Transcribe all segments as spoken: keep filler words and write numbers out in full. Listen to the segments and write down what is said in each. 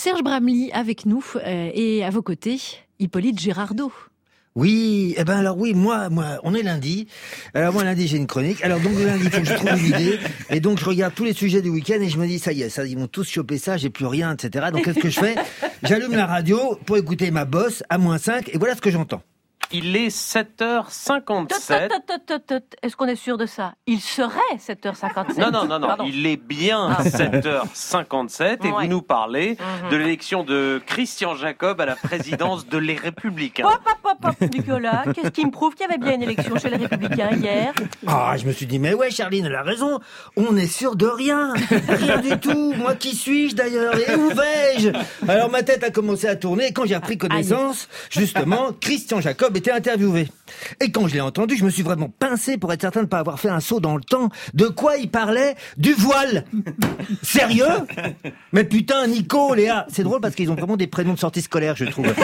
Serge Bramly avec nous euh, et à vos côtés, Hippolyte Girardot. Oui, eh ben alors oui, moi, moi, on est lundi. Alors moi lundi j'ai une chronique. Alors donc le lundi il faut que je trouve une idée. Et donc je regarde tous les sujets du week-end et je me dis ça y est, ça ils vont tous choper ça, j'ai plus rien, et cetera. Donc qu'est-ce que je fais ? J'allume la radio pour écouter ma bosse à moins cinq et voilà ce que j'entends. Il est sept heures cinquante-sept. Est-ce qu'on est sûr de ça ? Il serait sept heures cinquante-sept. Non, non, non, non. Pardon. Il est bien sept heures cinquante-sept et Ouais. vous nous parlez Mhm. de l'élection de Christian Jacob à la présidence de Les Républicains. Hop, hop, hop, hop, Nicolas, qu'est-ce qui me prouve qu'il y avait bien une élection chez les Républicains hier ? Ah, je me suis dit, mais ouais, Charline, elle a raison. On est sûr de rien. Rien du tout. Moi, qui suis-je d'ailleurs? Et où vais-je? Alors, ma tête a commencé à tourner et quand j'ai repris connaissance, justement, Christian Jacob était interviewé. Et quand je l'ai entendu, je me suis vraiment pincé pour être certain de ne pas avoir fait un saut dans le temps. De quoi il parlait? Du voile. Sérieux? Mais putain, Nico, Léa, c'est drôle parce qu'ils ont vraiment des prénoms de sortie scolaire, je trouve.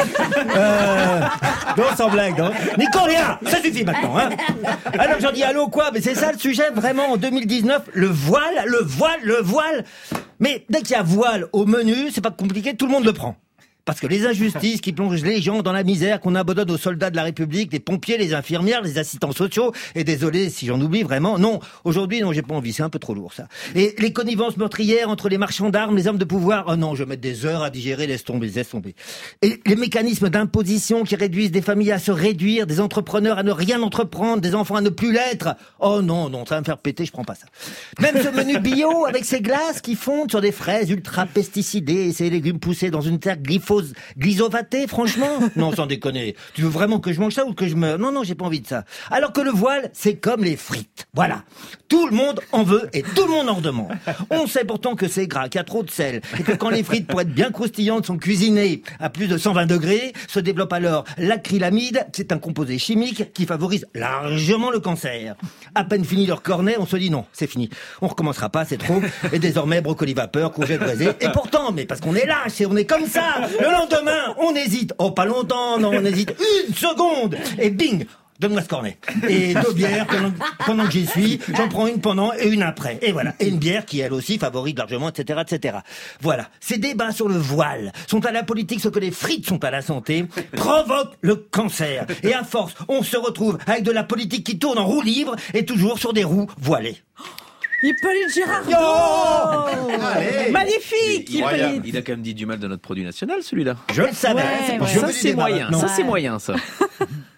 Euh... Non, sans blague, non. Nico, Léa, ça suffit maintenant, hein. Alors j'en dis allô quoi? Mais c'est ça le sujet vraiment en deux mille dix-neuf, le voile, le voile, le voile. Mais dès qu'il y a voile au menu, c'est pas compliqué, tout le monde le prend. Parce que les injustices qui plongent les gens dans la misère qu'on abandonne aux soldats de la République, les pompiers, les infirmières, les assistants sociaux, et désolé si j'en oublie vraiment, non, aujourd'hui non, j'ai pas envie, c'est un peu trop lourd ça. Et les connivences meurtrières entre les marchands d'armes, les hommes de pouvoir, oh non, je vais mettre des heures à digérer, laisse tomber, laisse tomber. Et les mécanismes d'imposition qui réduisent des familles à se réduire, des entrepreneurs à ne rien entreprendre, des enfants à ne plus l'être, oh non, non, ça va me faire péter, je prends pas ça. Même ce menu bio avec ses glaces qui fondent sur des fraises ultra pesticidées et ces légumes poussés dans une terre glyphosée, glyphosaté, franchement? Non, sans déconner. Tu veux vraiment que je mange ça ou que je meure? Non, non, j'ai pas envie de ça. Alors que le voile, c'est comme les frites. Voilà. Tout le monde en veut et tout le monde en redemande. On sait pourtant que c'est gras, qu'il y a trop de sel et que quand les frites, pour être bien croustillantes, sont cuisinées à plus de cent vingt degrés, se développe alors l'acrylamide. C'est un composé chimique qui favorise largement le cancer. À peine fini leur cornet, on se dit non, c'est fini. On recommencera pas, c'est trop. Et désormais, brocoli vapeur, courgettes braisées. Et pourtant, mais parce qu'on est lâche et on est comme ça. Le lendemain, on hésite. Oh, pas longtemps, non, on hésite une seconde. Et bing, donne-moi ce cornet. Et deux bières, pendant, pendant que j'y suis, j'en prends une pendant et une après. Et voilà. Et une bière qui, elle aussi, favorise largement, et cetera, et cetera. Voilà. Ces débats sur le voile sont à la politique ce que les frites sont à la santé, provoquent le cancer. Et à force, on se retrouve avec de la politique qui tourne en roue libre et toujours sur des roues voilées. Hippolyte Girardot. Allez. Magnifique, Hippolyte. Il a quand même dit du mal de notre produit national, celui-là. Je le savais. Ouais, C'est pour ouais. ça Ça, que je c'est dis moyen. non. Ça, c'est moyen, ça.